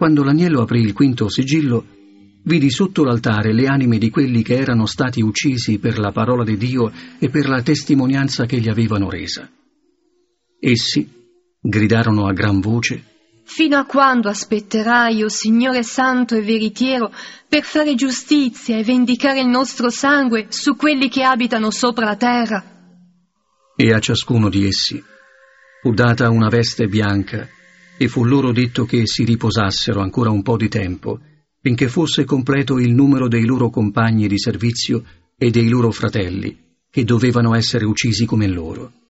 Quando l'agnello aprì il quinto sigillo, vidi sotto l'altare le anime di quelli che erano stati uccisi per la parola di Dio e per la testimonianza che gli avevano resa. Essi gridarono a gran voce: «Fino a quando aspetterai, o Signore Santo e Veritiero, per fare giustizia e vendicare il nostro sangue su quelli che abitano sopra la terra?» E a ciascuno di essi fu data una veste bianca, e fu loro detto che si riposassero ancora un po' di tempo, finché fosse completo il numero dei loro compagni di servizio e dei loro fratelli, che dovevano essere uccisi come loro.